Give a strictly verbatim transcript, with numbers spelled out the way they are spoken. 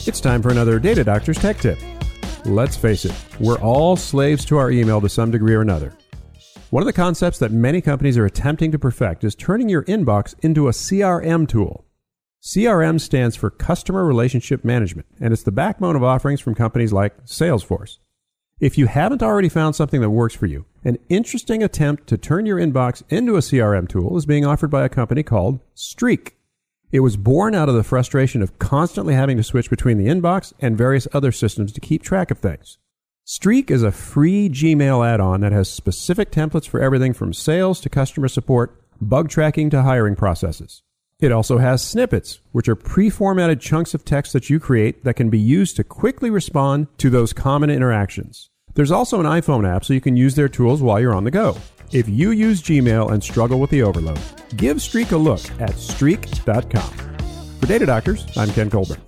It's time for another Data Doctor's Tech Tip. Let's face it, we're all slaves to our email to some degree or another. One of the concepts that many companies are attempting to perfect is turning your inbox into a C R M tool. C R M stands for Customer Relationship Management, and it's the backbone of offerings from companies like Salesforce. If you haven't already found something that works for you, an interesting attempt to turn your inbox into a C R M tool is being offered by a company called Streak. It was born out of the frustration of constantly having to switch between the inbox and various other systems to keep track of things. Streak is a free Gmail add-on that has specific templates for everything from sales to customer support, bug tracking to hiring processes. It also has snippets, which are pre-formatted chunks of text that you create that can be used to quickly respond to those common interactions. There's also an iPhone app so you can use their tools while you're on the go. If you use Gmail and struggle with the overload, give Streak a look at streak dot com. For Data Doctors, I'm Ken Colburn.